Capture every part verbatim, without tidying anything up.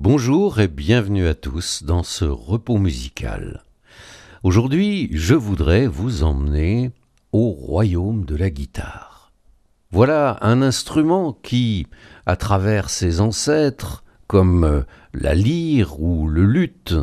Bonjour et bienvenue à tous dans ce repos musical. Aujourd'hui, je voudrais vous emmener au royaume de la guitare. Voilà un instrument qui, à travers ses ancêtres, comme la lyre ou le luth,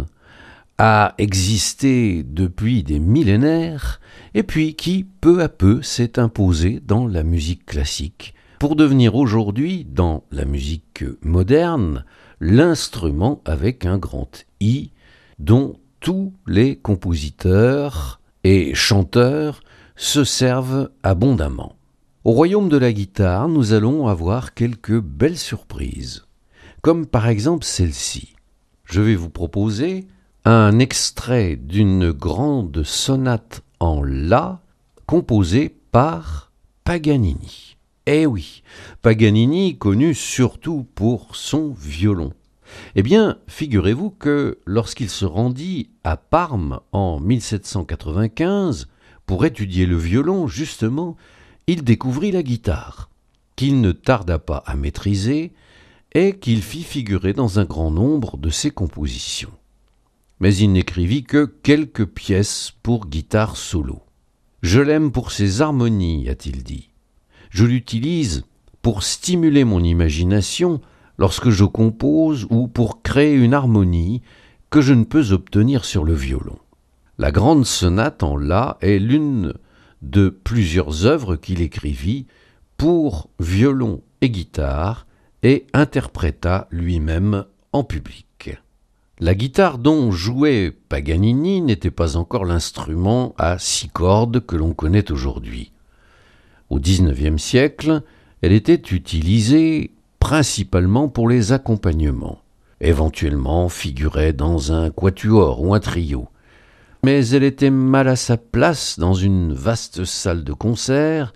a existé depuis des millénaires et puis qui, peu à peu, s'est imposé dans la musique classique pour devenir aujourd'hui, dans la musique moderne, l'instrument avec un grand I dont tous les compositeurs et chanteurs se servent abondamment. Au royaume de la guitare, nous allons avoir quelques belles surprises, comme par exemple celle-ci. Je vais vous proposer un extrait d'une grande sonate en La composée par Paganini. Eh oui, Paganini connu surtout pour son violon. Eh bien, figurez-vous que lorsqu'il se rendit à Parme en mille sept cent quatre-vingt-quinze pour étudier le violon, justement, il découvrit la guitare, qu'il ne tarda pas à maîtriser et qu'il fit figurer dans un grand nombre de ses compositions. Mais il n'écrivit que quelques pièces pour guitare solo. « Je l'aime pour ses harmonies », a-t-il dit. « Je l'utilise pour stimuler mon imagination lorsque je compose ou pour créer une harmonie que je ne peux obtenir sur le violon. » La grande sonate en La est l'une de plusieurs œuvres qu'il écrivit pour violon et guitare et interpréta lui-même en public. La guitare dont jouait Paganini n'était pas encore l'instrument à six cordes que l'on connaît aujourd'hui. Au dix-neuvième siècle, elle était utilisée principalement pour les accompagnements, éventuellement figurait dans un quatuor ou un trio. Mais elle était mal à sa place dans une vaste salle de concert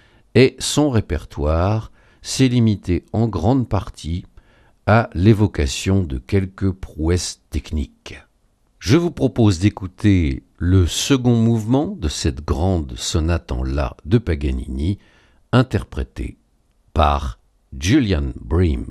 et son répertoire s'est limité en grande partie à l'évocation de quelques prouesses techniques. Je vous propose d'écouter le second mouvement de cette grande sonate en La de Paganini, interprété par Julian Bream.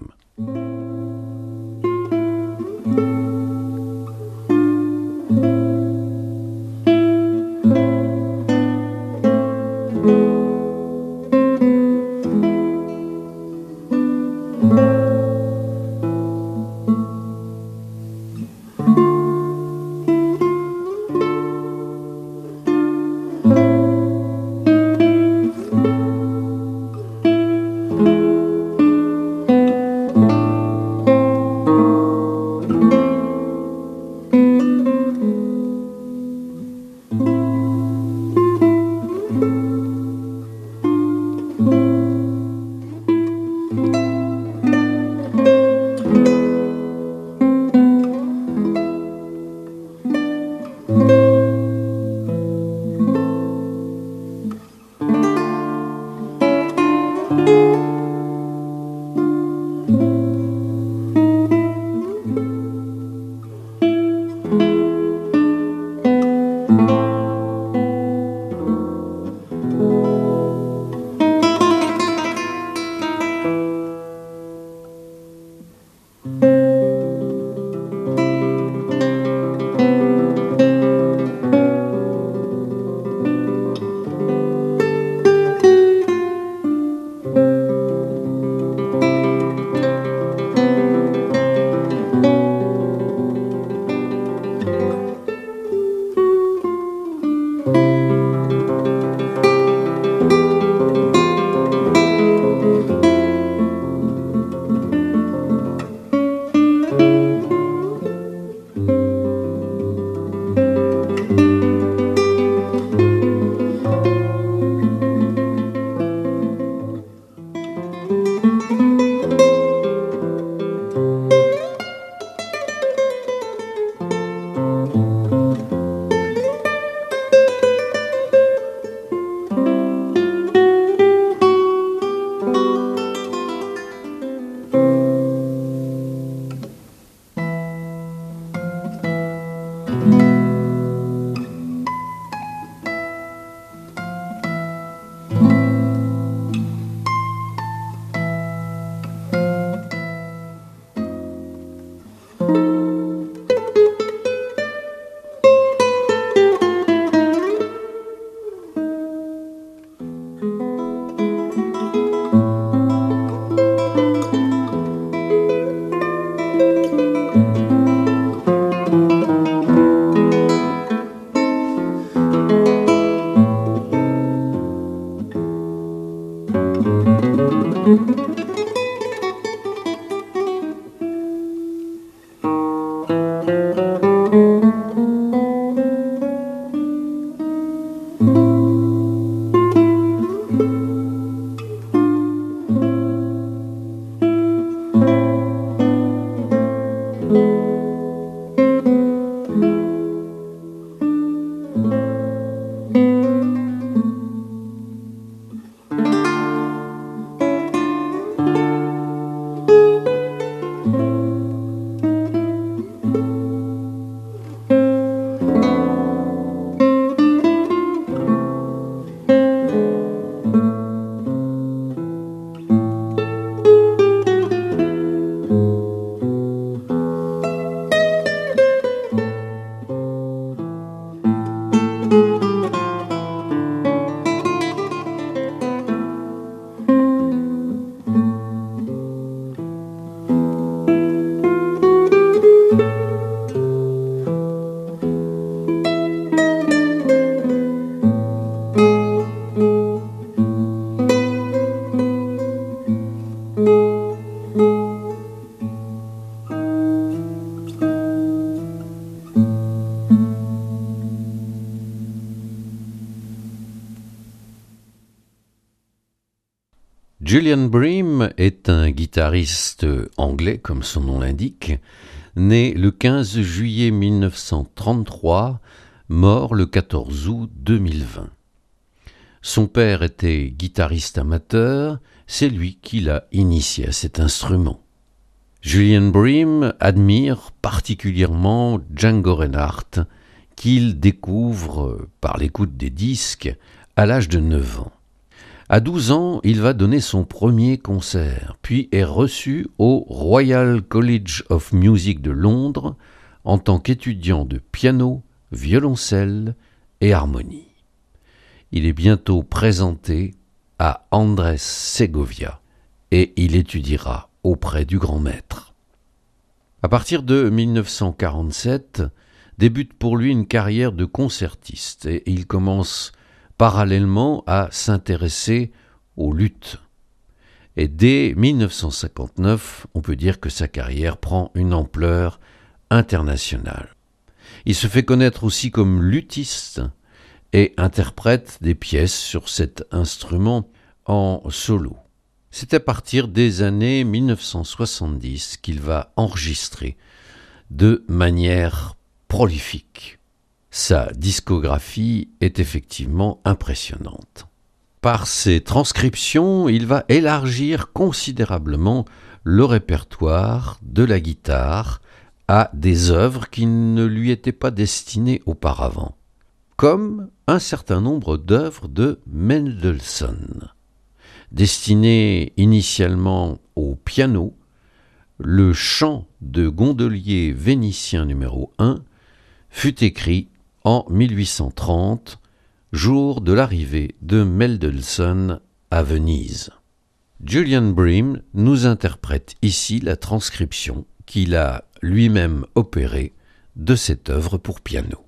Julian Bream est un guitariste anglais, comme son nom l'indique, né le quinze juillet mille neuf cent trente-trois, mort le quatorze août deux mille vingt. Son père était guitariste amateur, c'est lui qui l'a initié à cet instrument. Julian Bream admire particulièrement Django Reinhardt, qu'il découvre par l'écoute des disques à l'âge de neuf ans. À douze ans, il va donner son premier concert, puis est reçu au Royal College of Music de Londres en tant qu'étudiant de piano, violoncelle et harmonie. Il est bientôt présenté à Andrés Segovia et il étudiera auprès du grand maître. À partir de mille neuf cent quarante-sept, débute pour lui une carrière de concertiste et il commence parallèlement à s'intéresser aux luths. Et dès mille neuf cent cinquante-neuf, on peut dire que sa carrière prend une ampleur internationale. Il se fait connaître aussi comme luthiste et interprète des pièces sur cet instrument en solo. C'est à partir des années mille neuf cent soixante-dix qu'il va enregistrer de manière prolifique. Sa discographie est effectivement impressionnante. Par ses transcriptions, il va élargir considérablement le répertoire de la guitare à des œuvres qui ne lui étaient pas destinées auparavant, comme un certain nombre d'œuvres de Mendelssohn. Destinées initialement au piano, le chant de gondolier vénitien numéro un fut écrit en mille huit cent trente, jour de l'arrivée de Mendelssohn à Venise. Julian Bream nous interprète ici la transcription qu'il a lui-même opérée de cette œuvre pour piano.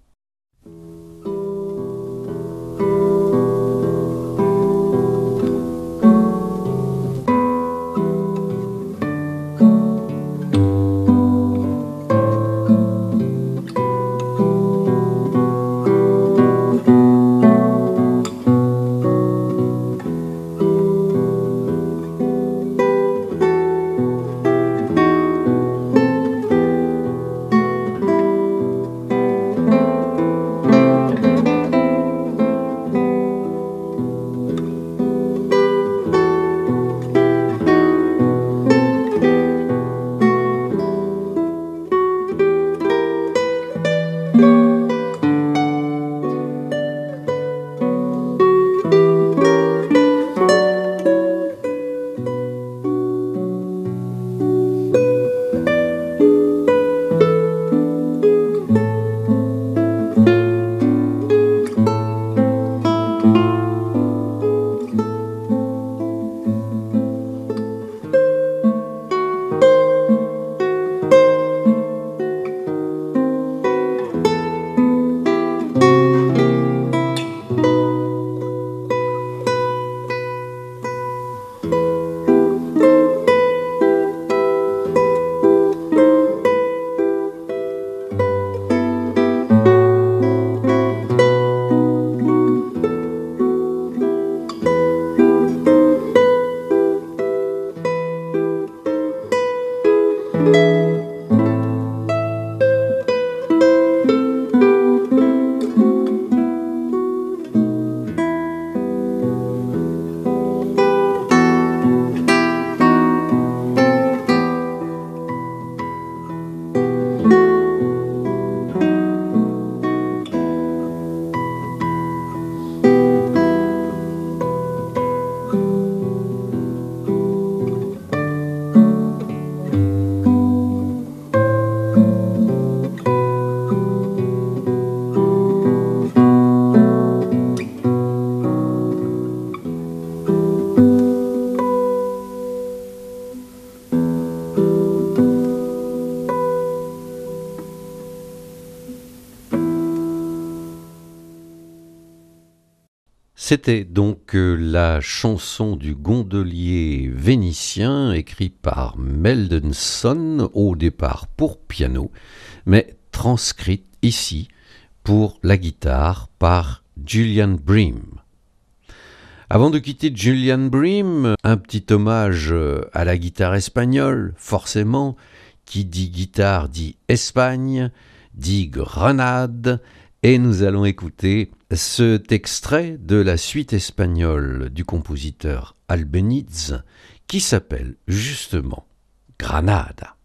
C'était donc euh, la chanson du gondolier vénitien écrite par Mendelssohn, au départ pour piano, mais transcrite ici pour la guitare par Julian Bream. Avant de quitter Julian Bream, un petit hommage à la guitare espagnole, forcément. Qui dit guitare dit Espagne, dit Grenade, et nous allons écouter cet extrait de la suite espagnole du compositeur Albéniz qui s'appelle justement Granada.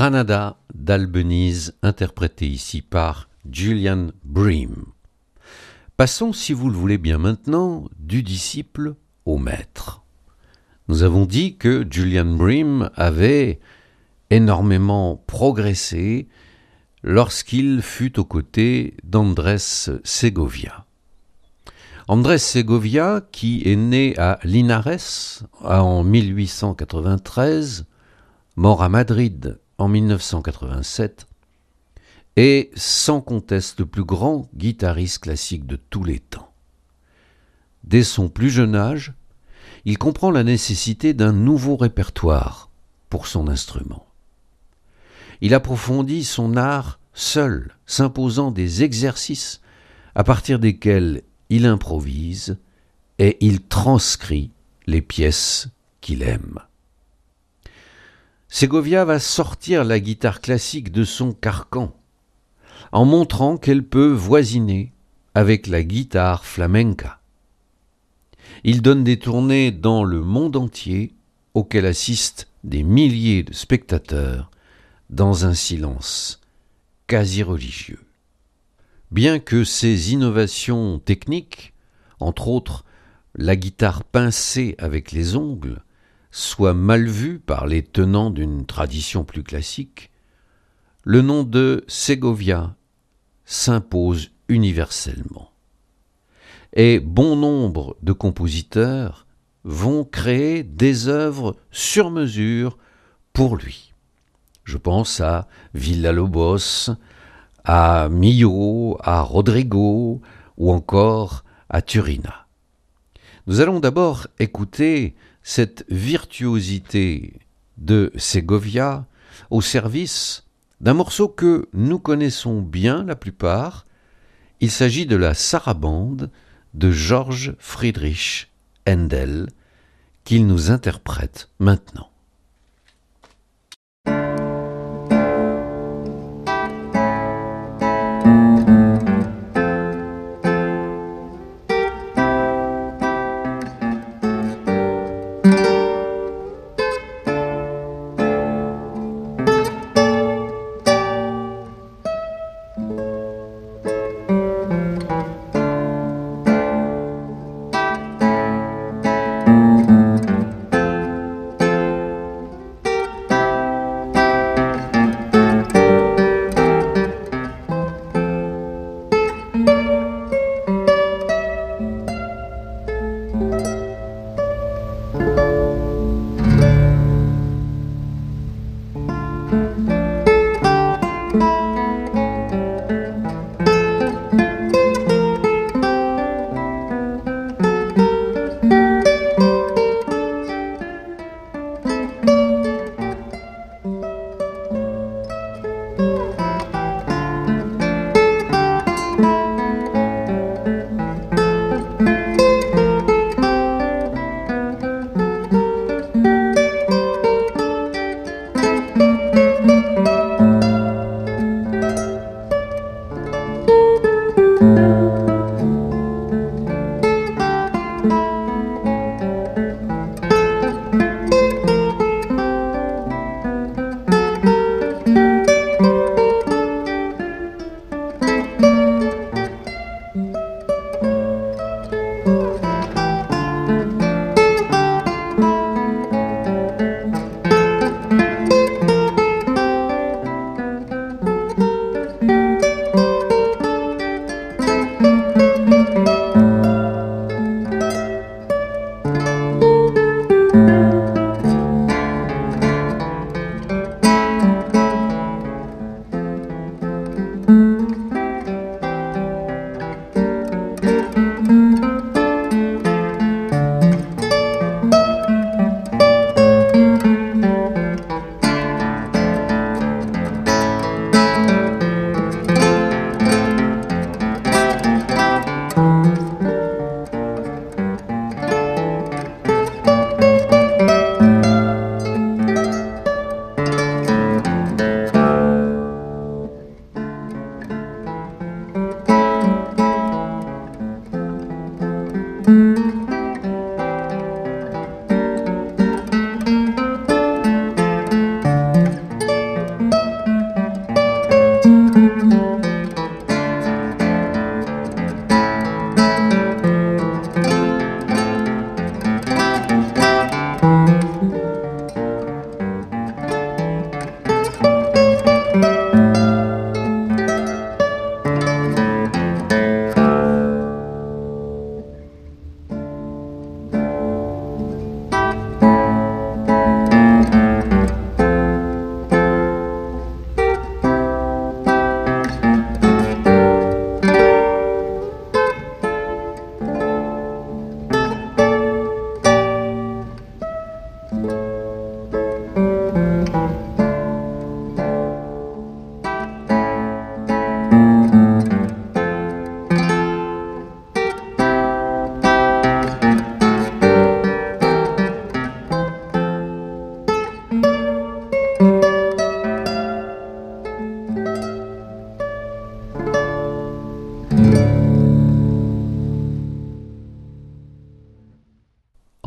Granada d'Albeniz, interprété ici par Julian Bream. Passons, si vous le voulez bien maintenant, du disciple au maître. Nous avons dit que Julian Bream avait énormément progressé lorsqu'il fut aux côtés d'Andrés Segovia. Andrés Segovia, qui est né à Linares en mille huit cent quatre-vingt-treize, mort à Madrid en mille neuf cent quatre-vingt-sept, est sans conteste le plus grand guitariste classique de tous les temps. Dès son plus jeune âge, il comprend la nécessité d'un nouveau répertoire pour son instrument. Il approfondit son art seul, s'imposant des exercices à partir desquels il improvise et il transcrit les pièces qu'il aime. Segovia va sortir la guitare classique de son carcan en montrant qu'elle peut voisiner avec la guitare flamenca. Il donne des tournées dans le monde entier auxquelles assistent des milliers de spectateurs dans un silence quasi religieux. Bien que ces innovations techniques, entre autres la guitare pincée avec les ongles, soient mal vues par les tenants d'une tradition plus classique, le nom de Segovia s'impose universellement. Et bon nombre de compositeurs vont créer des œuvres sur mesure pour lui. Je pense à Villa-Lobos, à Milhaud, à Rodrigo ou encore à Turina. Nous allons d'abord écouter cette virtuosité de Segovia au service d'un morceau que nous connaissons bien la plupart. Il s'agit de la Sarabande de Georg Friedrich Händel qu'il nous interprète maintenant.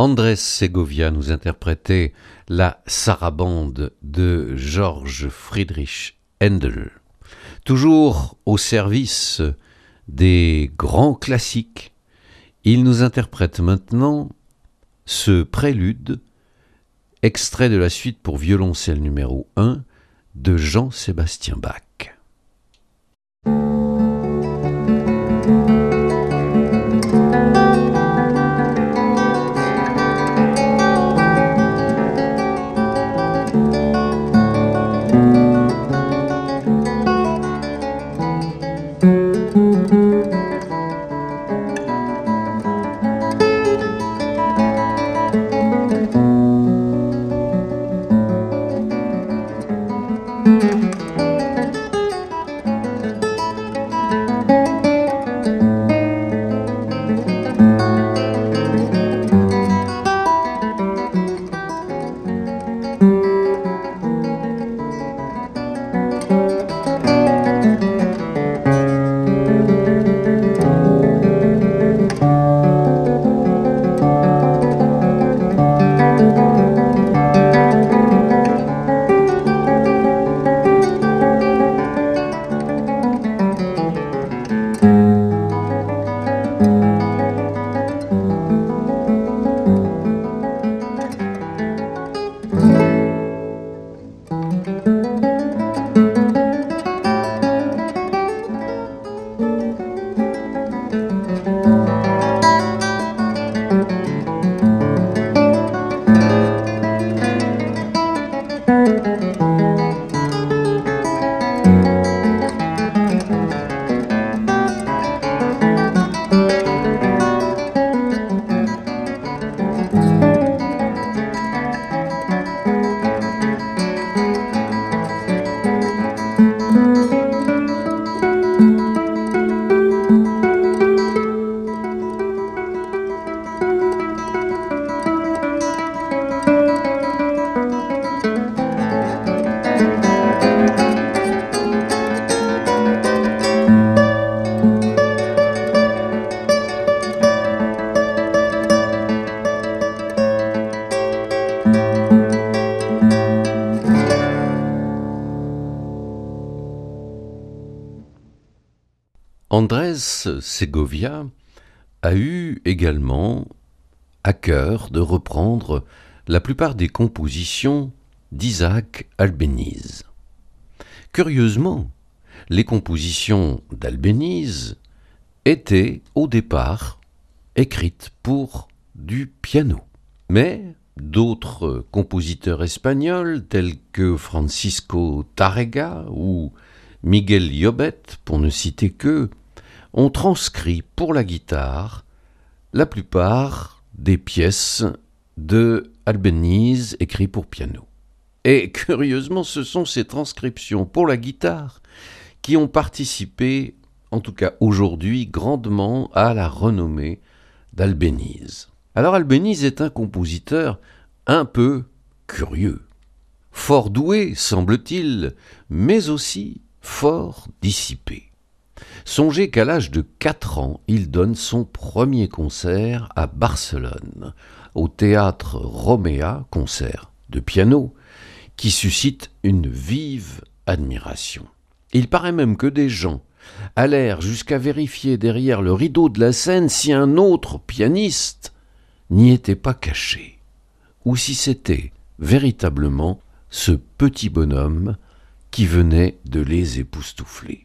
Andrés Segovia nous interprétait la sarabande de Georg Friedrich Händel. Toujours au service des grands classiques, il nous interprète maintenant ce prélude, extrait de la suite pour violoncelle numéro un de Jean-Sébastien Bach. Andrés Segovia a eu également à cœur de reprendre la plupart des compositions d'Isaac Albéniz. Curieusement, les compositions d'Albéniz étaient au départ écrites pour du piano. Mais d'autres compositeurs espagnols tels que Francisco Tárrega ou Miguel Llobet, pour ne citer qu'eux, ont transcrit pour la guitare la plupart des pièces de Albéniz écrites pour piano. Et curieusement, ce sont ces transcriptions pour la guitare qui ont participé, en tout cas aujourd'hui, grandement à la renommée d'Albéniz. Alors Albéniz est un compositeur un peu curieux, fort doué, semble-t-il, mais aussi fort dissipé. Songez qu'à l'âge de quatre ans, il donne son premier concert à Barcelone, au théâtre Roméa, concert de piano, qui suscite une vive admiration. Il paraît même que des gens allèrent jusqu'à vérifier derrière le rideau de la scène si un autre pianiste n'y était pas caché, ou si c'était véritablement ce petit bonhomme qui venait de les époustoufler.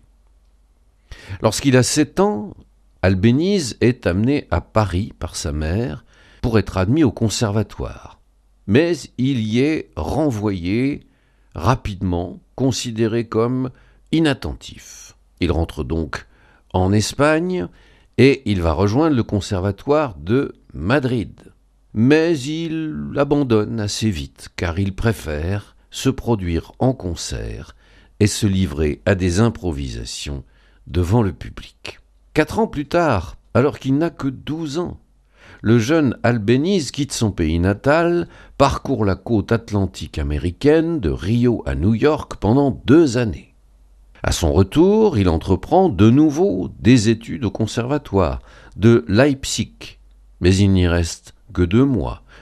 Lorsqu'il a sept ans, Albéniz est amené à Paris par sa mère pour être admis au conservatoire. Mais il y est renvoyé rapidement, considéré comme inattentif. Il rentre donc en Espagne et il va rejoindre le conservatoire de Madrid. Mais il abandonne assez vite car il préfère se produire en concert et se livrer à des improvisations devant le public. Quatre ans plus tard, alors qu'il n'a que douze ans, le jeune Albéniz quitte son pays natal, parcourt la côte atlantique américaine de Rio à New York pendant deux années. À son retour, il entreprend de nouveau des études au conservatoire de Leipzig, mais il n'y reste que deux mois,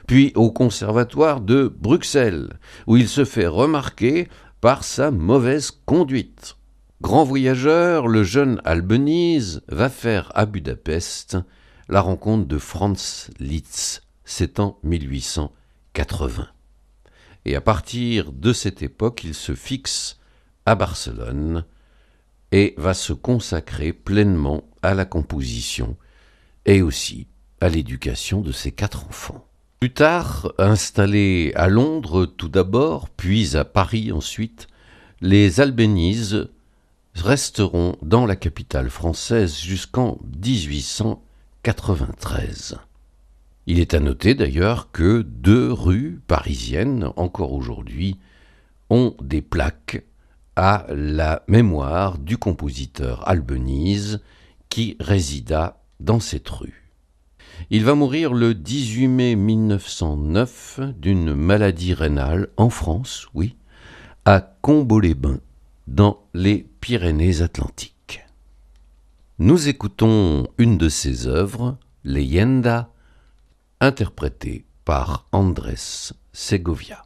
puis au Conservatoire de Bruxelles, où il se fait remarquer par sa mauvaise conduite. Grand voyageur, le jeune Albeniz va faire à Budapest la rencontre de Franz Liszt, c'est en mille huit cent quatre-vingts. Et à partir de cette époque, il se fixe à Barcelone et va se consacrer pleinement à la composition et aussi à l'éducation de ses quatre enfants. Plus tard, installés à Londres tout d'abord, puis à Paris ensuite, les Albeniz resteront dans la capitale française jusqu'en dix-huit cent quatre-vingt-treize. Il est à noter d'ailleurs que deux rues parisiennes, encore aujourd'hui, ont des plaques à la mémoire du compositeur Albeniz qui résida dans cette rue. Il va mourir le dix-huit mai mille neuf cent neuf d'une maladie rénale en France, oui, à Combeaux-les-Bains, dans les Pyrénées-Atlantiques. Nous écoutons une de ses œuvres, Leyenda, interprétée par Andrés Segovia.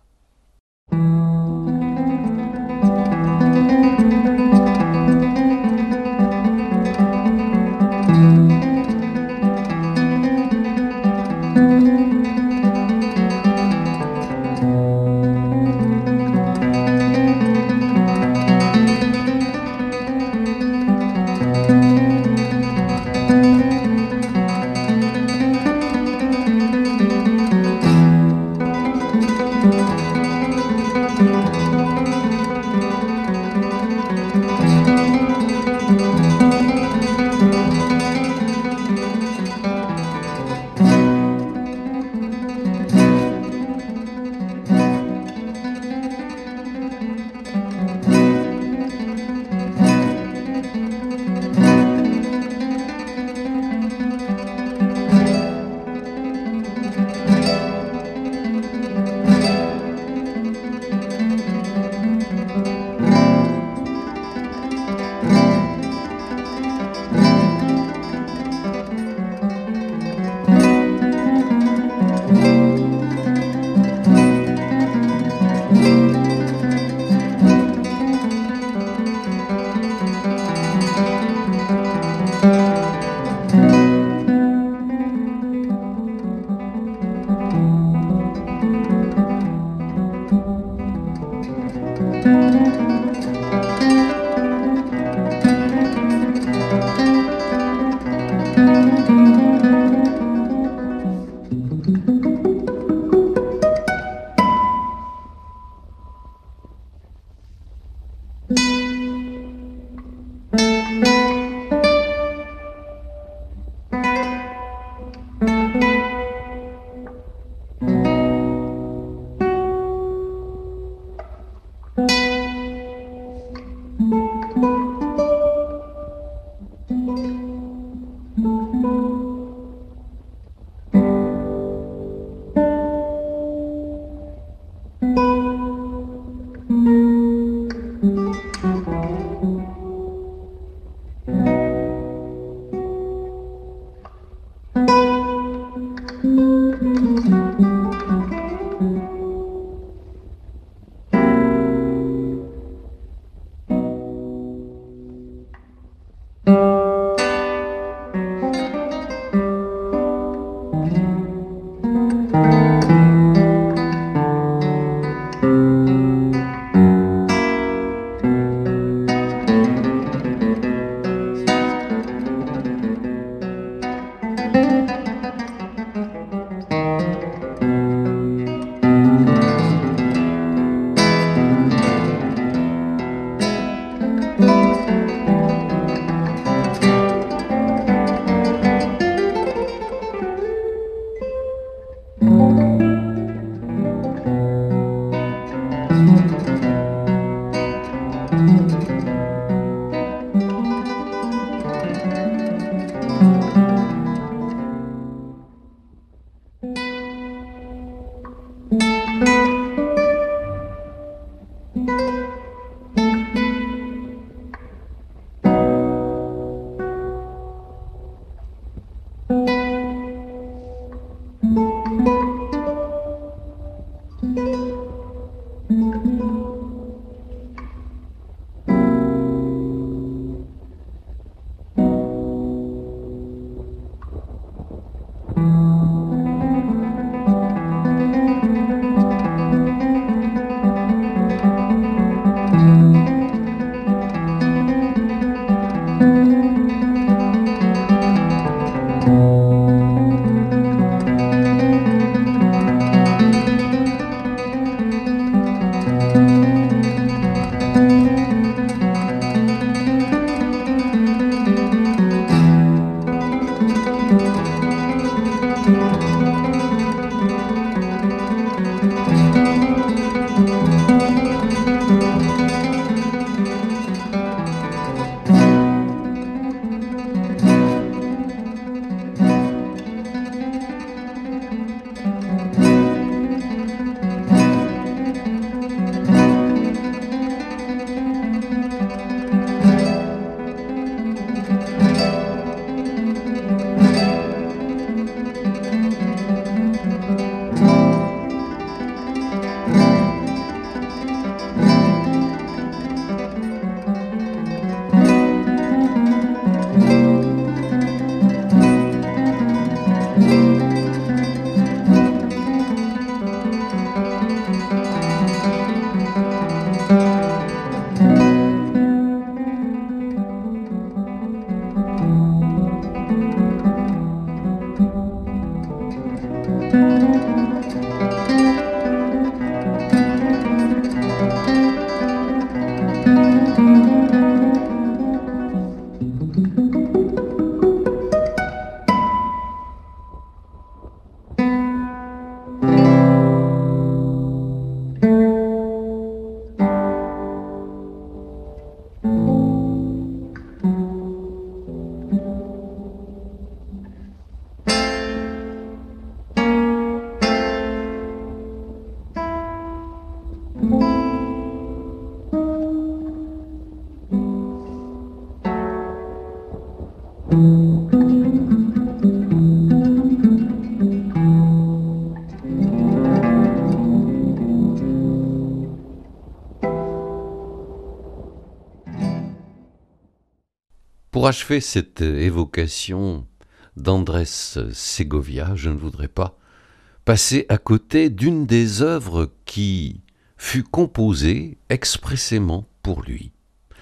Pour achever cette évocation d'Andrés Segovia, je ne voudrais pas passer à côté d'une des œuvres qui fut composée expressément pour lui.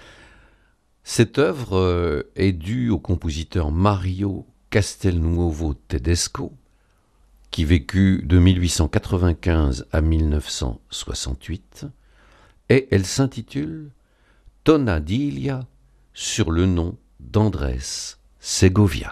Cette œuvre est due au compositeur Mario Castelnuovo Tedesco, qui vécut de mille huit cent quatre-vingt-quinze à mille neuf cent soixante-huit, et elle s'intitule Tonadilla sur le nom d'Andrés Segovia.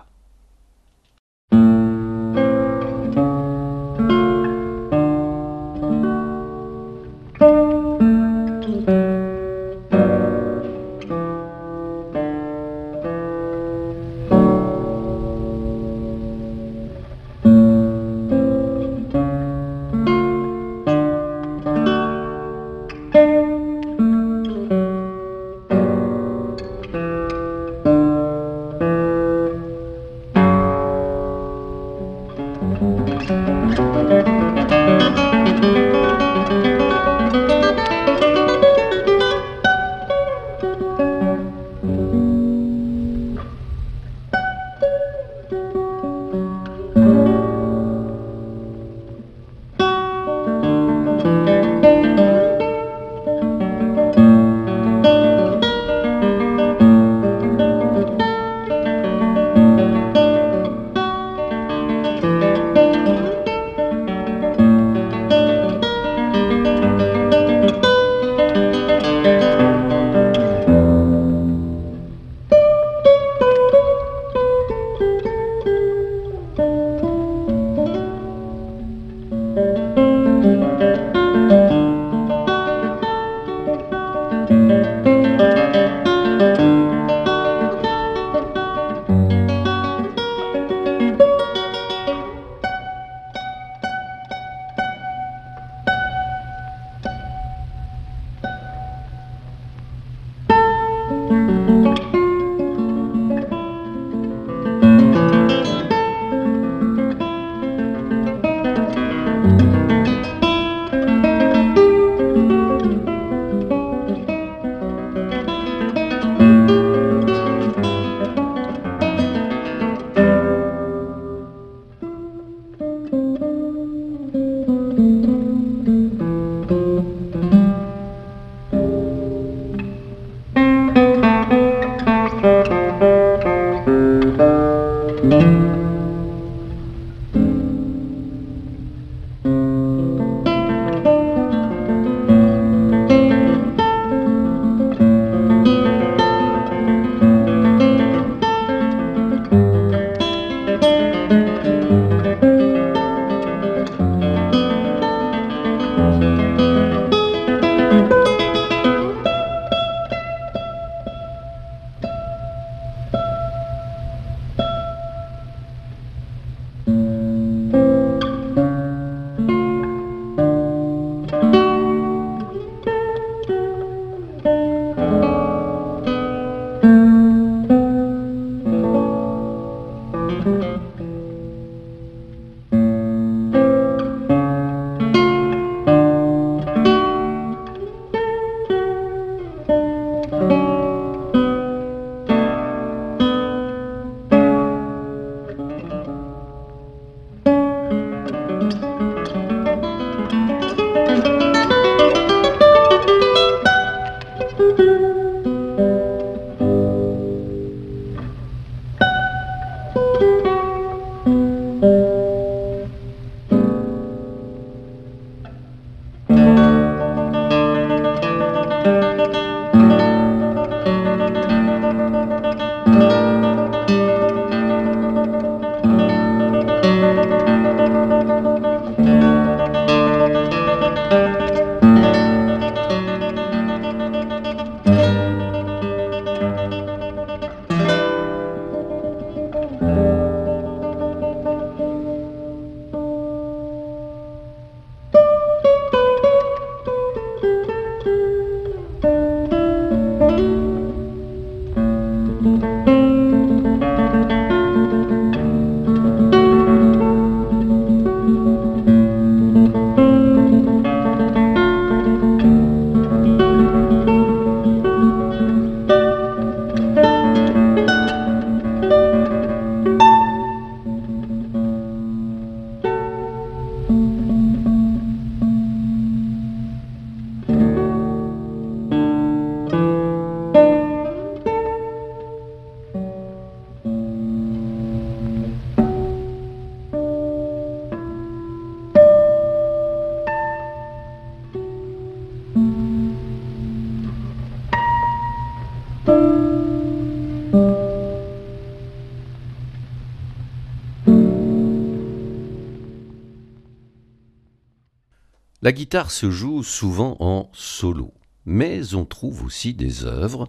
La guitare se joue souvent en solo, mais on trouve aussi des œuvres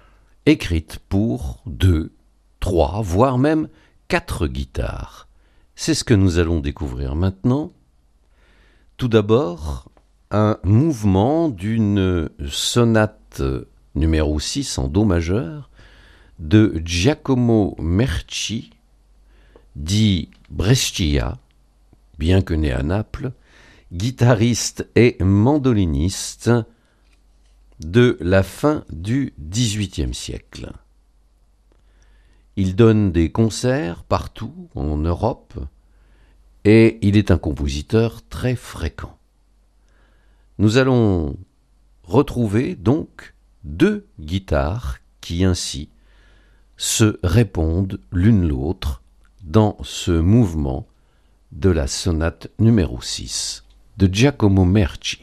écrites pour deux, trois, voire même quatre guitares. C'est ce que nous allons découvrir maintenant. Tout d'abord, un mouvement d'une sonate numéro six en Do majeur de Giacomo Merci, dit Brescia, bien que né à Naples, guitariste et mandoliniste de la fin du dix-huitième siècle. Il donne des concerts partout en Europe et il est un compositeur très fréquent. Nous allons retrouver donc deux guitares qui ainsi se répondent l'une l'autre dans ce mouvement de la sonate numéro six de Giacomo Merci.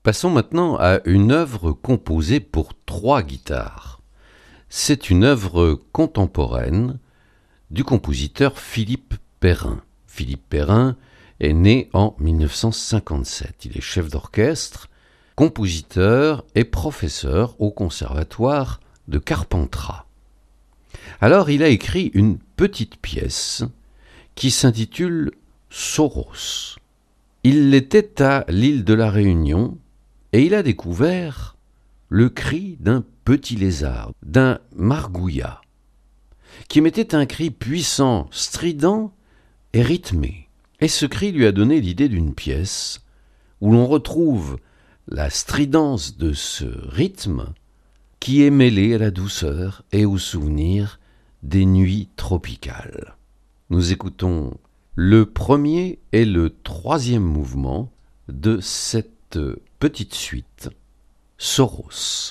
Passons maintenant à une œuvre composée pour trois guitares. C'est une œuvre contemporaine du compositeur Philippe Perrin. Philippe Perrin est né en mille neuf cent cinquante-sept. Il est chef d'orchestre, compositeur et professeur au conservatoire de Carpentras. Alors il a écrit une petite pièce qui s'intitule Soros. Il était à l'île de la Réunion et il a découvert le cri d'un petit lézard, d'un margouillat, qui émettait un cri puissant, strident et rythmé. Et ce cri lui a donné l'idée d'une pièce où l'on retrouve la stridence de ce rythme qui est mêlé à la douceur et au souvenir des nuits tropicales. Nous écoutons le premier et le troisième mouvement de cette petite suite, Soros.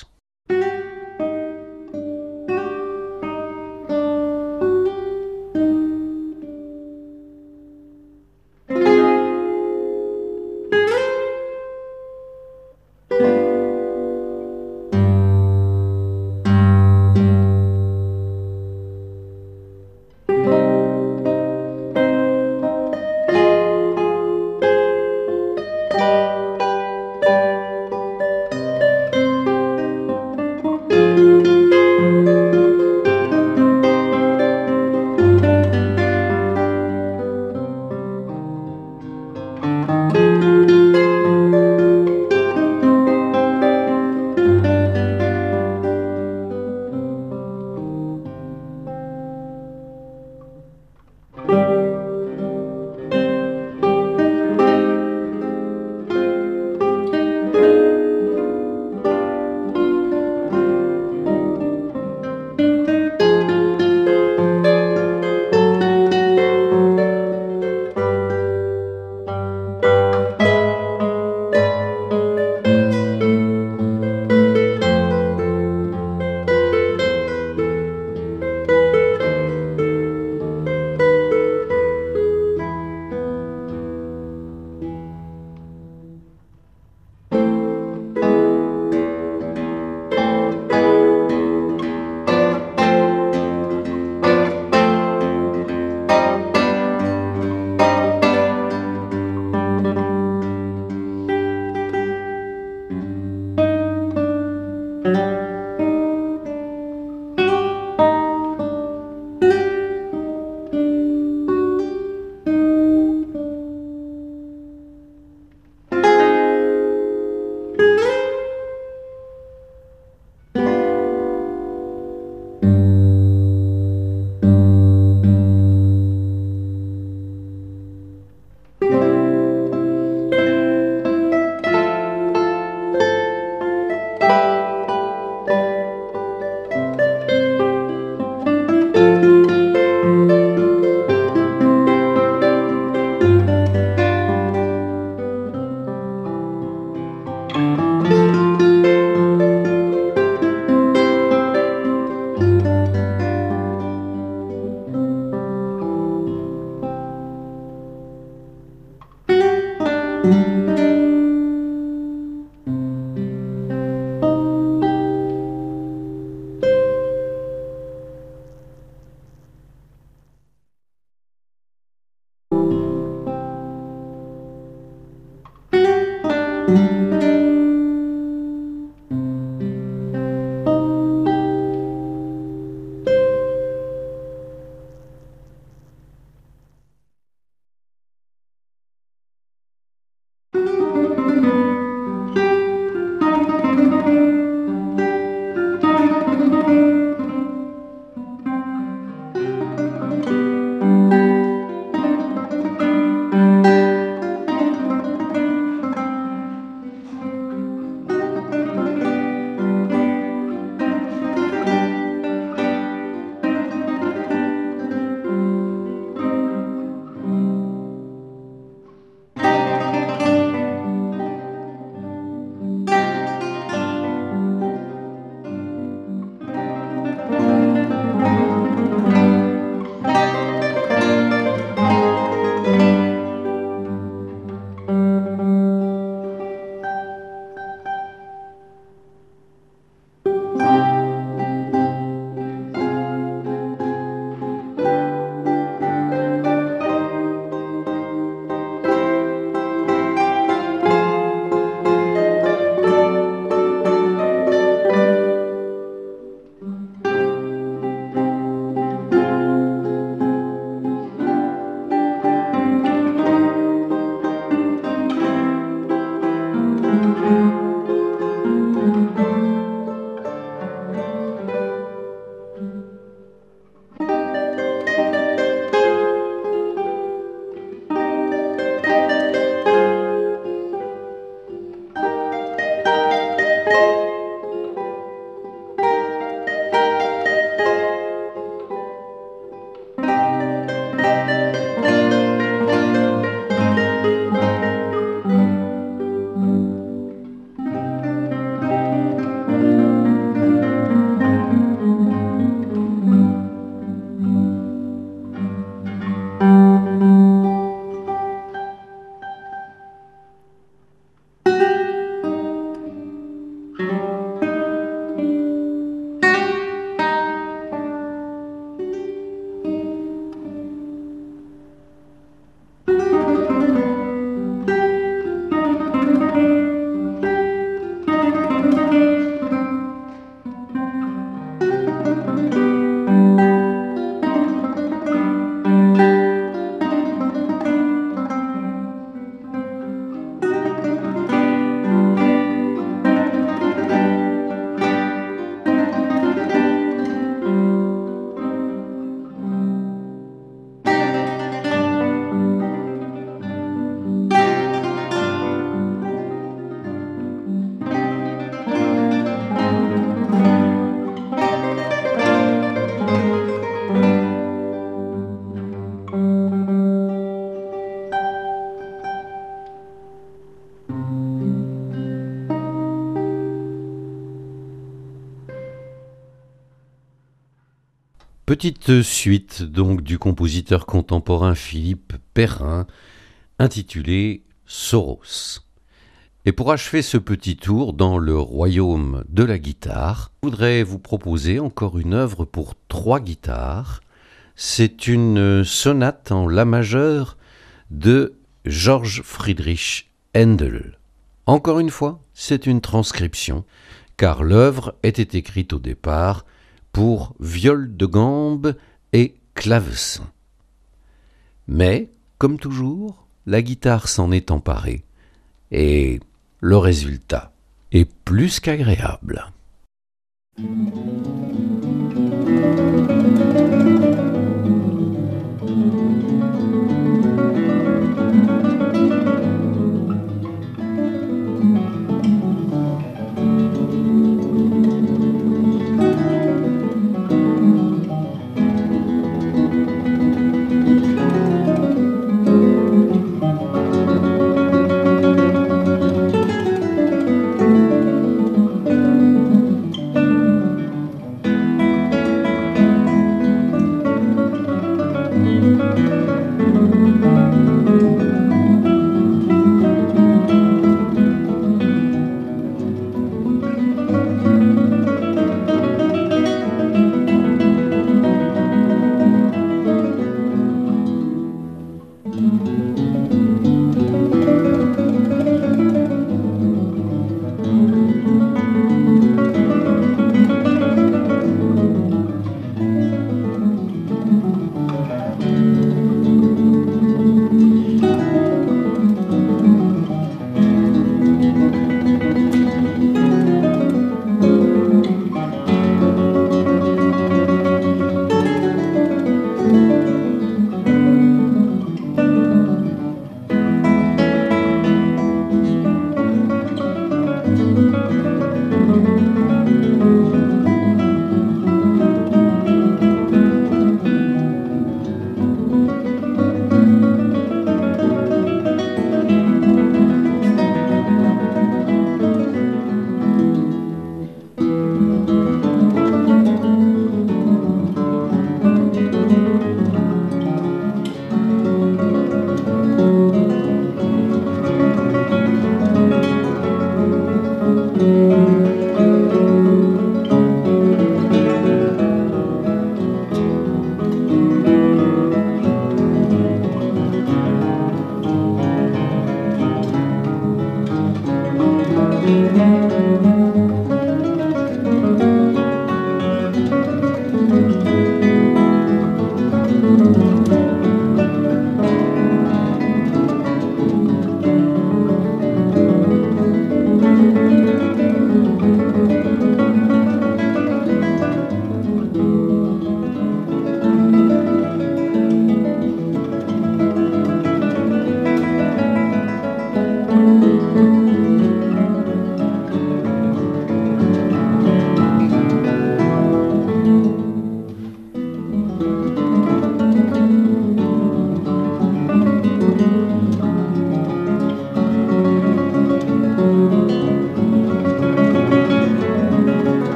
Petite suite donc du compositeur contemporain Philippe Perrin, intitulée Soros. Et pour achever ce petit tour dans le royaume de la guitare, je voudrais vous proposer encore une œuvre pour trois guitares. C'est une sonate en la majeur de Georg Friedrich Händel. Encore une fois, c'est une transcription, car l'œuvre était écrite au départ pour viol de gambe et clavecin. Mais, comme toujours, la guitare s'en est emparée, et le résultat est plus qu'agréable.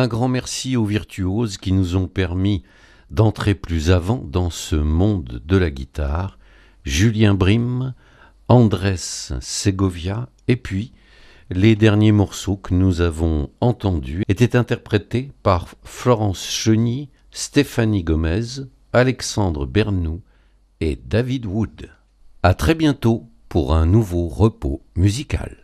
Un grand merci aux virtuoses qui nous ont permis d'entrer plus avant dans ce monde de la guitare, Julien Brim, Andrés Segovia, et puis les derniers morceaux que nous avons entendus étaient interprétés par Florence Cheny, Stéphanie Gomez, Alexandre Bernoux et David Wood. À très bientôt pour un nouveau repos musical.